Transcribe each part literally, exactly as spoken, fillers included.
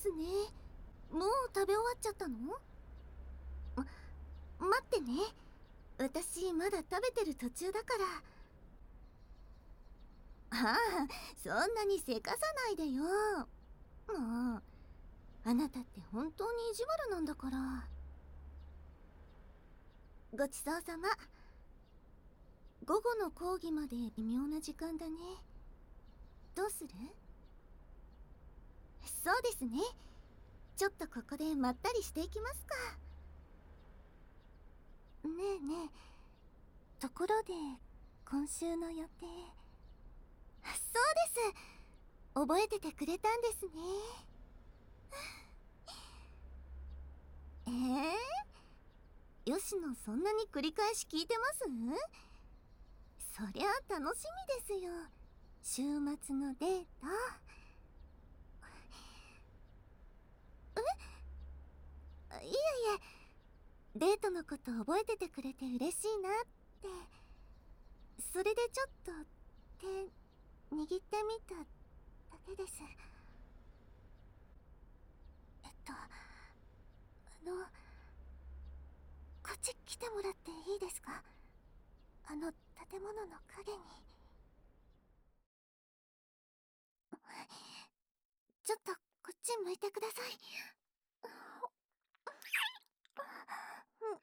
ですね。もう食べ終わっちゃったの？ま、待ってね。私まだ食べてる途中だから。ああ、そんなにせかさないでよ。もう、あなたって本当に意地悪なんだから。ごちそうさま。午後の講義まで微妙な時間だね。どうする？そうですね。ちょっとここでまったりしていきますか。ねえねえ、ところで今週の予定。そうです。覚えててくれたんですね。えー、吉野そんなに繰り返し聞いてます？そりゃ楽しみですよ。週末のデート。え、いえいえ、デートのこと覚えててくれて嬉しいなって。それでちょっと手握ってみただけです。えっとあのこっち来てもらっていいですか？あの建物の影に。ちょっとこっち向いてください。うん、うん。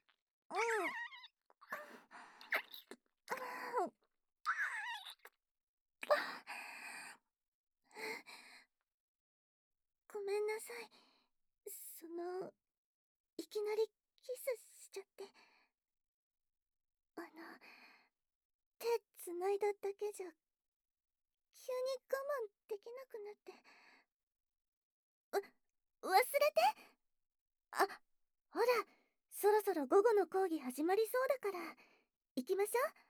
ごめんなさい。その、いきなりキスしちゃって。あの、手つないだだけじゃ、急に我慢できなくなって。う、忘れて。あ、ほら、そろそろ午後の講義始まりそうだから、行きましょう。